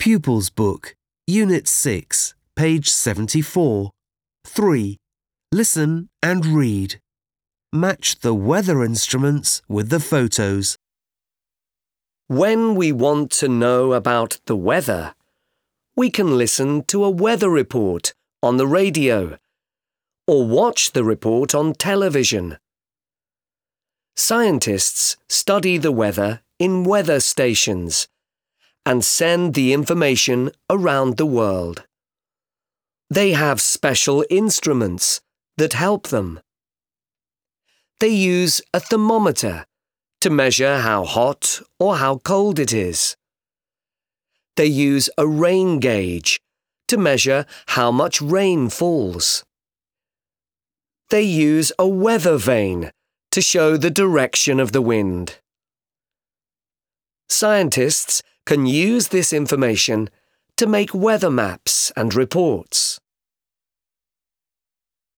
Pupils Book, Unit 6, page 74. 3. Listen and read. Match the weather instruments with the photos. When we want to know about the weather, we can listen to a weather report on the radio or watch the report on television. Scientists study the weather in weather stations and send the information around the world. They have special instruments that help them. They use a thermometer to measure how hot or how cold it is. They use a rain gauge to measure how much rain falls. They use a weather vane to show the direction of the wind. Scientists can use this information to make weather maps and reports.